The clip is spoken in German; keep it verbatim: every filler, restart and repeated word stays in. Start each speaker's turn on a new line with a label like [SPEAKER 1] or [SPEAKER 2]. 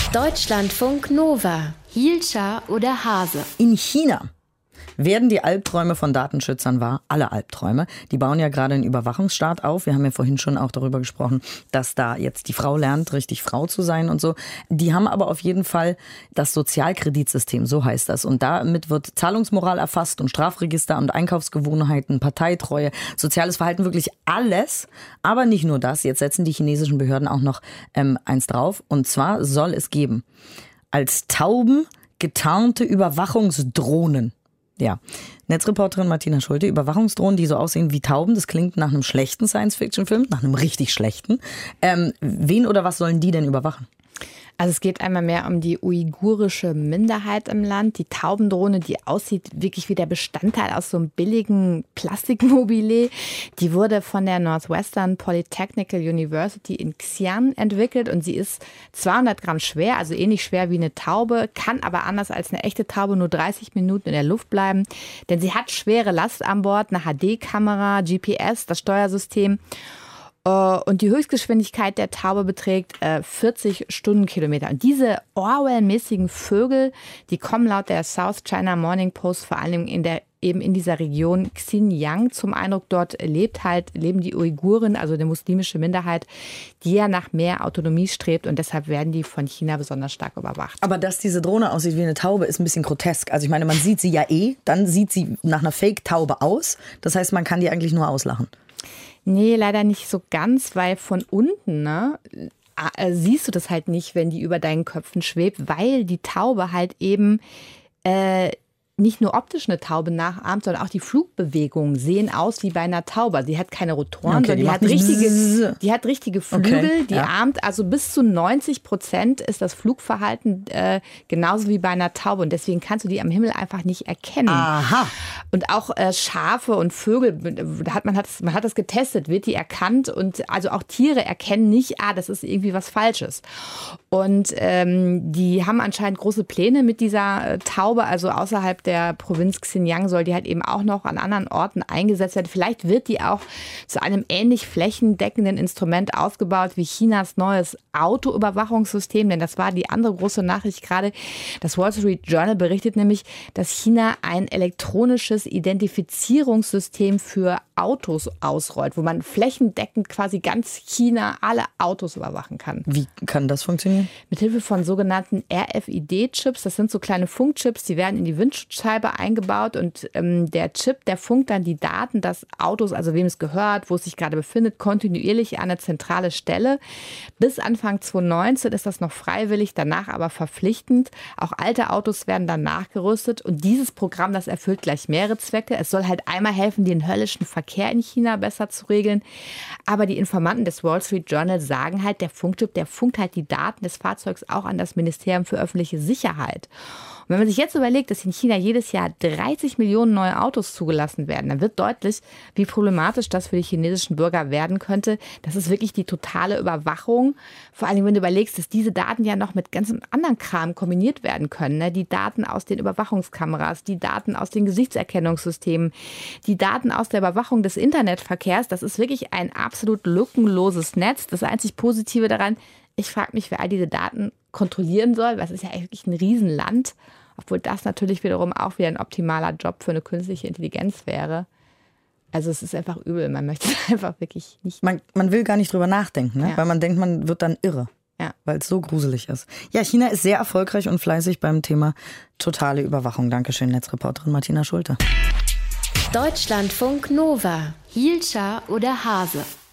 [SPEAKER 1] Deutschlandfunk Nova. Hielscher oder Hase?
[SPEAKER 2] In China werden die Albträume von Datenschützern wahr. Alle Albträume. Die bauen ja gerade einen Überwachungsstaat auf. Wir haben ja vorhin schon auch darüber gesprochen, dass da jetzt die Frau lernt, richtig Frau zu sein und so. Die haben aber auf jeden Fall das Sozialkreditsystem, so heißt das. Und damit wird Zahlungsmoral erfasst und Strafregister und Einkaufsgewohnheiten, Parteitreue, soziales Verhalten, wirklich alles. Aber nicht nur das. Jetzt setzen die chinesischen Behörden auch noch ähm, eins drauf. Und zwar soll es geben als Tauben getarnte Überwachungsdrohnen. Ja, Netzreporterin Martina Schulte, Überwachungsdrohnen, die so aussehen wie Tauben, das klingt nach einem schlechten Science-Fiction-Film, nach einem richtig schlechten. Ähm, wen oder was sollen die denn überwachen?
[SPEAKER 3] Also es geht einmal mehr um die uigurische Minderheit im Land. Die Taubendrohne, die aussieht wirklich wie der Bestandteil aus so einem billigen Plastikmobile. Die wurde von der Northwestern Polytechnical University in Xi'an entwickelt und sie ist zweihundert Gramm schwer, also ähnlich schwer wie eine Taube, kann aber anders als eine echte Taube nur dreißig Minuten in der Luft bleiben, denn sie hat schwere Last an Bord, eine H D-Kamera, G P S, das Steuersystem. Und die Höchstgeschwindigkeit der Taube beträgt äh, vierzig Stundenkilometer. Und diese Orwell-mäßigen Vögel, die kommen laut der South China Morning Post vor allem in der eben in dieser Region Xinjiang zum Eindruck. Dort lebt halt, leben die Uiguren, also eine muslimische Minderheit, die ja nach mehr Autonomie strebt und deshalb werden die von China besonders stark überwacht.
[SPEAKER 2] Aber dass diese Drohne aussieht wie eine Taube, ist ein bisschen grotesk. Also ich meine, man sieht sie ja eh, dann sieht sie nach einer Fake-Taube aus. Das heißt, man kann die eigentlich nur auslachen.
[SPEAKER 3] Nee, leider nicht so ganz, weil von unten, ne, siehst du das halt nicht, wenn die über deinen Köpfen schwebt, weil die Taube halt eben äh, nicht nur optisch eine Taube nachahmt, sondern auch die Flugbewegungen sehen aus wie bei einer Taube. Die hat keine Rotoren,
[SPEAKER 2] okay,
[SPEAKER 3] sondern die, die hat richtige, die hat richtige Flügel, okay, die ja. ahmt. Also bis zu neunzig Prozent ist das Flugverhalten äh, genauso wie bei einer Taube. Und deswegen kannst du die am Himmel einfach nicht erkennen.
[SPEAKER 2] Aha.
[SPEAKER 3] Und auch äh, Schafe und Vögel, hat, man, hat das, man hat das getestet, wird die erkannt. Und also auch Tiere erkennen nicht, ah, das ist irgendwie was Falsches. Und ähm, die haben anscheinend große Pläne mit dieser äh, Taube, also außerhalb der Provinz Xinjiang soll die halt eben auch noch an anderen Orten eingesetzt werden. Vielleicht wird die auch zu einem ähnlich flächendeckenden Instrument ausgebaut wie Chinas neues Autoüberwachungssystem, denn das war die andere große Nachricht gerade. Das Wall Street Journal berichtet nämlich, dass China ein elektronisches Identifizierungssystem für Autos ausrollt, wo man flächendeckend quasi ganz China alle Autos überwachen kann.
[SPEAKER 2] Wie kann das funktionieren?
[SPEAKER 3] Mithilfe von sogenannten R F I D-Chips. Das sind so kleine Funkchips, die werden in die Windschutzscheibe eingebaut und ähm, der Chip, der funkt dann die Daten des Autos, also wem es gehört, wo es sich gerade befindet, kontinuierlich an eine zentrale Stelle. Bis Anfang zweitausendneunzehn ist das noch freiwillig, danach aber verpflichtend. Auch alte Autos werden dann nachgerüstet und dieses Programm, das erfüllt gleich mehrere Zwecke. Es soll halt einmal helfen, den höllischen Verkehr in China besser zu regeln. Aber die Informanten des Wall Street Journal sagen halt, der Funkchip, der funkt halt die Daten des Fahrzeugs auch an das Ministerium für öffentliche Sicherheit. Und wenn man sich jetzt überlegt, dass in China jedes Jahr dreißig Millionen neue Autos zugelassen werden, dann wird deutlich, wie problematisch das für die chinesischen Bürger werden könnte. Das ist wirklich die totale Überwachung. Vor allem, wenn du überlegst, dass diese Daten ja noch mit ganzem anderen Kram kombiniert werden können. Ne? Die Daten aus den Überwachungskameras, die Daten aus den Gesichtserkennungssystemen, die Daten aus der Überwachung des Internetverkehrs. Das ist wirklich ein absolut lückenloses Netz. Das einzig Positive daran, ich frage mich, wer all diese Daten kontrollieren soll, weil es ist ja wirklich ein Riesenland, obwohl das natürlich wiederum auch wieder ein optimaler Job für eine künstliche Intelligenz wäre. Also es ist einfach übel, man möchte es einfach wirklich nicht.
[SPEAKER 2] Man, man will gar nicht drüber nachdenken, ne? Ja. Weil man denkt, man wird dann irre,
[SPEAKER 3] ja.
[SPEAKER 2] Weil es so gruselig ist. Ja, China ist sehr erfolgreich und fleißig beim Thema totale Überwachung. Dankeschön, Netzreporterin Martina Schulte.
[SPEAKER 1] Deutschlandfunk Nova. Hielscher oder Hase?